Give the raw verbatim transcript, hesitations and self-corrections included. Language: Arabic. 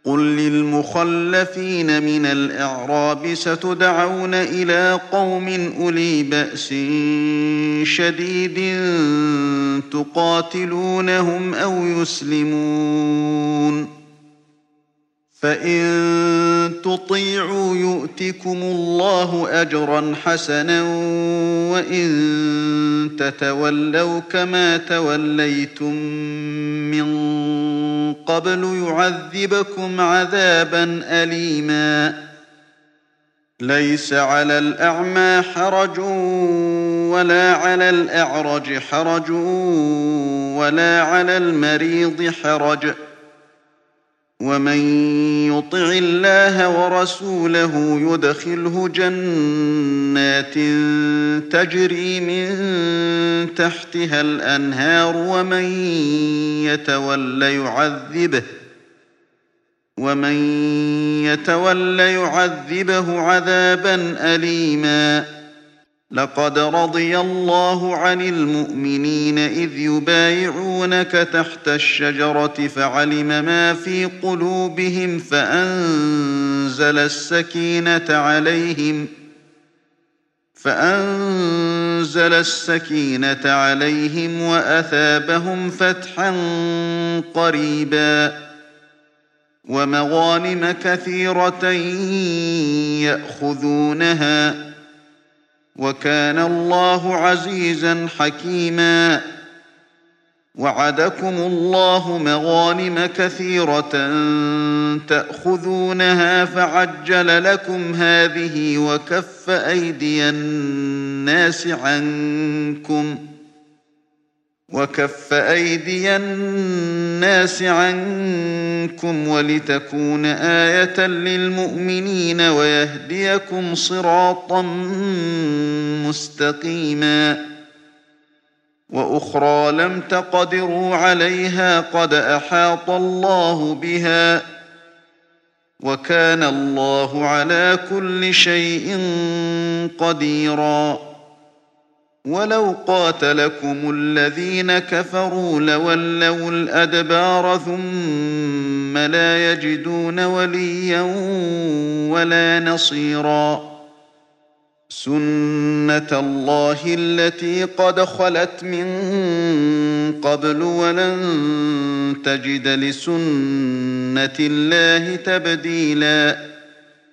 قل للمخلفين من الأعراب ستدعون إلى قوم أولي بأس شديد تقاتلونهم أو يسلمون فإن تطيعوا يؤتكم الله أجرا حسنا وإن تتولوا كما توليتم من قبل يعذبكم عذابا أليما ليس على الأعمى حرج ولا على الأعرج حرج ولا على المريض حرج ومن يطع الله ورسوله يدخله جنات تجري من تحتها الأنهار ومن يتول يعذبه ومن يتول يعذبه عذابا أليما لقد رضي الله عن المؤمنين إذ يبايعونك تحت الشجرة فعلم ما في قلوبهم فأنزل السكينة عليهم فأنزل السكينة عليهم وأثابهم فتحا قريبا ومغانم كثيرة يأخذونها وكان الله عزيزا حكيما وعدكم الله مغانم كثيرة تأخذونها فعجل لكم هذه وكف أيدي الناس عنكم وكف أيدي الناس عنكم ولتكون آية للمؤمنين ويهديكم صراطا مستقيما وأخرى لم تقدروا عليها قد أحاط الله بها وكان الله على كل شيء قديرا ولو قاتلكم الذين كفروا لولوا الأدبار ثم لا يجدون وليا ولا نصيرا سنة الله التي قد خلت من قبل ولن تجد لسنة الله تبديلا